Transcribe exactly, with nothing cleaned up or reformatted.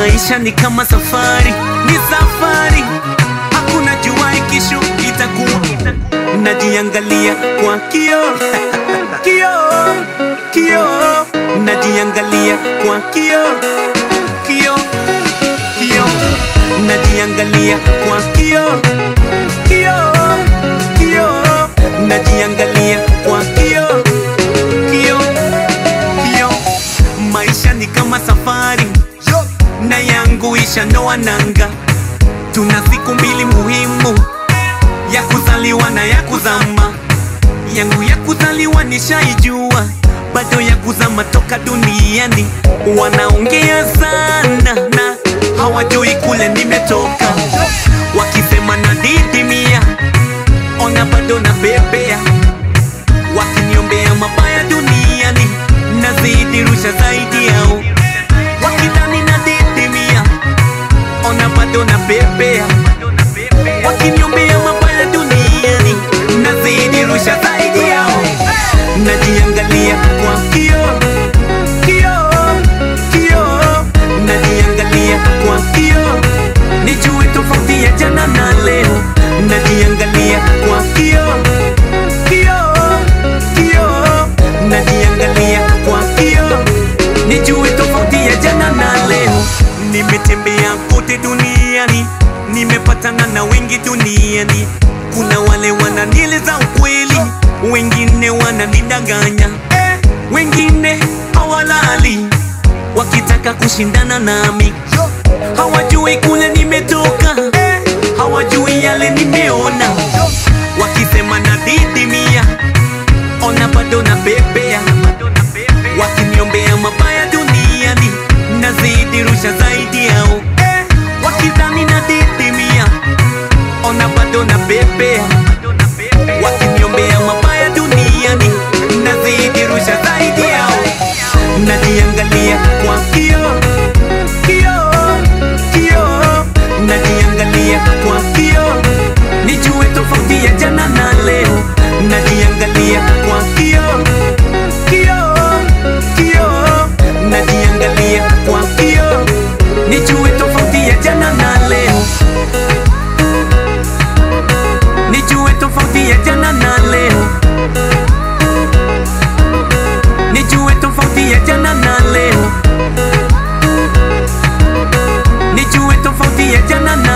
Maisha ni kama safari, ni safari, hakuna jua kesho itakuwa. Najiangalia kwa kioo, kioo, kioo. Najiangalia kwa kioo, kioo, kioo. Najiangalia kwa kioo, kioo, kioo. Najiangalia kwa kioo, kioo, kioo. Maisha ni kama safari, na yangu ishanoa nanga. Tuna siku mbili muhimu, ya kuzaliwa na ya kuzama. Yangu ya kuzaliwa nishaijua, bado ya kuzama toka duniani. Wanaongea sana na hawajui kule nimetoka. Wakisema na didimia, ona bado na bebea. Wakiniombea mabaya duniani, nazidi rusha zaidi yao. Wakidhani na didimia, ona bado na bebea. Wakiniombea mabaya duniani, nazidi rusha zaidi yao. Najiangalia kwa kioo, kioo, kioo. Najiangalia kwa kioo, nijue tofauti ya jana na leo. Najiangalia kwa kioo, kioo, kioo. Najiangalia kwa kioo, nijue tofauti ya jana na leo. Nimetembea kote duniani, nimepatana na wengi duniani. Kuna wale wananieleza ukweli, wengine wananidanganya, eh, wengine hawalali wakitaka kushindana nami. Hawajui kule nimetoka, eh, hawajui yale nimeona. Wakisema na didimia, ona bado na bebea. Wakiniombea mabaya duniani, nazidi rusha zaidi yao. Eh, wakidhani na didimia, ona bado na bebea. Wakiniombea mabaya duniani, nazidi rusha zaidi yao. Najiangalia kwa kioo, kioo, kioo. Najiangalia kwa kioo, nijue tofauti ya jana na leo. Najiangalia kwa kioo, kioo, kioo. Najiangalia kwa kioo, nijue tofauti ya jana na leo. Nijue tofauti ya jana na leo. Nijue tofauti ya jana na leo. Nijue tofauti ya jana na